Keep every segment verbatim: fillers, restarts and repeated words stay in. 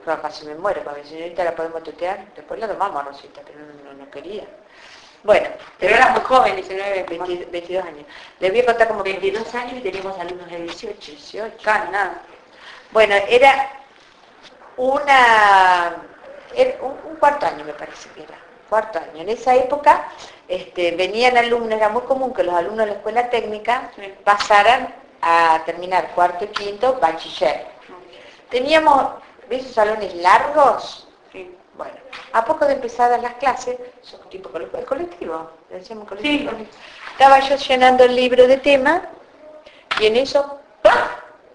claro, casi me muero, para mi señorita la podemos tutear, después la tomamos a Rosita, pero no, no, no quería. Bueno, pero era muy joven, diecinueve, veinte, veintidós años. Les voy a contar como veintidós años y teníamos alumnos de dieciocho. dieciocho, casi nada. Bueno, era una, era un, un cuarto año me parece que era, cuarto año. En esa época este, venían alumnos, era muy común que los alumnos de la escuela técnica pasaran a terminar cuarto y quinto bachiller. Teníamos esos salones largos. Sí. Bueno, a poco de empezadas las clases, son tipo el colectivo, le decíamos colectivo. Sí. Estaba yo llenando el libro de tema y en eso, ¡pah!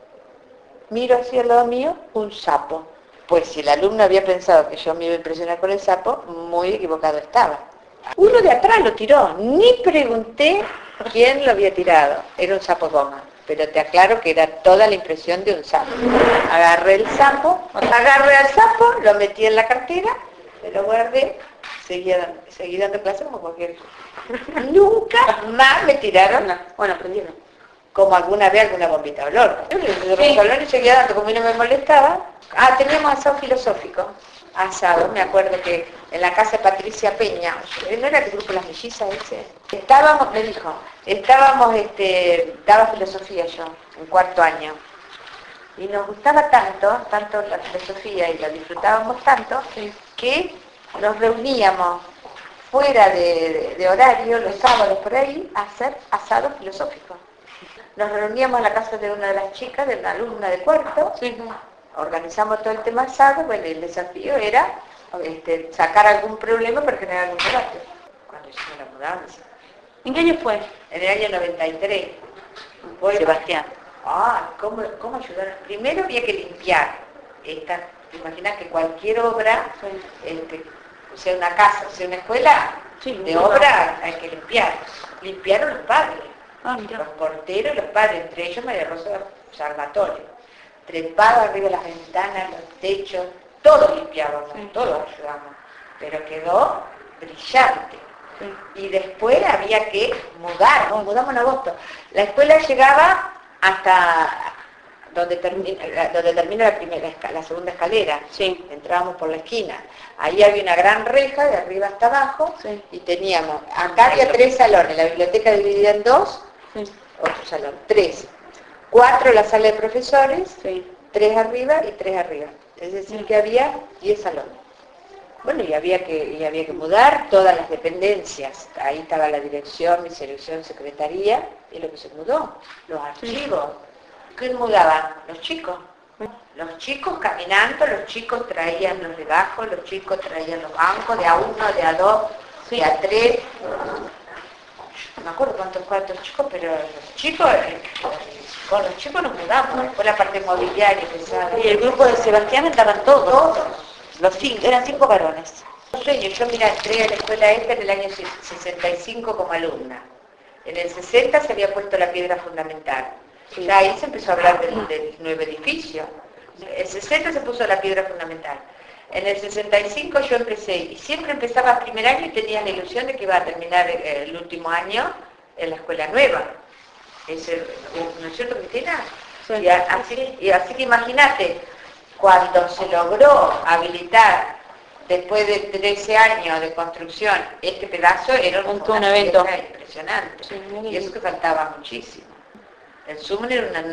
Miro hacia el lado mío un sapo. Pues si el alumno había pensado que yo me iba a impresionar con el sapo, muy equivocado estaba. Uno de atrás lo tiró, ni pregunté quién lo había tirado. Era un sapo goma, pero te aclaro que era toda la impresión de un sapo. Agarré el sapo, agarré al sapo, lo metí en la cartera, me lo guardé, seguí dando, seguí dando clases como cualquier cosa. Nunca más me tiraron, bueno, aprendieron. Como alguna vez alguna bombita de olor. Yo le sí. olor y seguía dando, como no me molestaba. Ah, teníamos asado filosófico. Asado, me acuerdo que en la casa de Patricia Peña, ¿no era el grupo Las Mellizas ese? Estábamos, me dijo, estábamos, este, daba filosofía yo, en cuarto año. Y nos gustaba tanto, tanto la filosofía y la disfrutábamos tanto, sí. que nos reuníamos fuera de, de, de horario, los sábados por ahí, a hacer asado filosófico. Nos reuníamos en la casa de una de las chicas, de una alumna de cuarto, sí. Organizamos todo el tema asado, bueno, el desafío era este, sacar algún problema para generar algún debate. Cuando hicimos la mudanza. ¿En qué año fue? En el año noventa y tres. Fue Sebastián. Ah, ¿cómo, cómo ayudar? Primero había que limpiar. Esta, ¿te imaginas que cualquier obra, este, sea una casa, sea una escuela, sí, de obra hay que limpiar? Limpiaron los padres. Ah, los porteros, los padres, entre ellos María Rosa Salvatore. Trepado arriba de las ventanas, los techos, todo limpiábamos, sí. Todo ayudamos. Pero quedó brillante. Sí. Y después había que mudar, ¿no? Mudamos en agosto. La escuela llegaba hasta donde termina, donde termina la, primera, la segunda escalera. Sí. Entrábamos por la esquina. Ahí había una gran reja de arriba hasta abajo, sí. Y teníamos, acá había tres salones, la biblioteca dividida en dos, sí. Otro salón, tres. Cuatro la sala de profesores, sí. Tres arriba y tres arriba. Es decir, sí. Que había diez salones. Bueno, y había que, y había que mudar todas las dependencias. Ahí estaba la dirección, mi selección, secretaría, y lo que se mudó, los archivos. Sí. ¿Quién mudaba? Los chicos. Los chicos caminando, los chicos traían los legajos, los chicos traían los bancos, de a uno, de a dos, sí. De a tres. No me acuerdo cuántos cuantos chicos, pero los chicos, eh, con los chicos nos mudamos, después la parte mobiliaria pesada. Y el grupo de Sebastián estaban todos, todos, los cinco, eran cinco varones. Un sueño, yo mira, entré a la escuela esta en el año sesenta y cinco como alumna. En el sesenta se había puesto la piedra fundamental. Sí. Ya ahí se empezó a hablar del, del nuevo edificio. En el sesenta se puso la piedra fundamental. En el sesenta y cinco yo empecé, y siempre empezaba el primer año y tenía la ilusión de que iba a terminar el último año en la escuela nueva. Es el, ¿no es cierto, Cristina? Sí. Y así, y así que imagínate, cuando se logró habilitar, después de trece años de construcción, este pedazo era un, un evento impresionante. Sí, y eso que faltaba muchísimo. El Sumen era una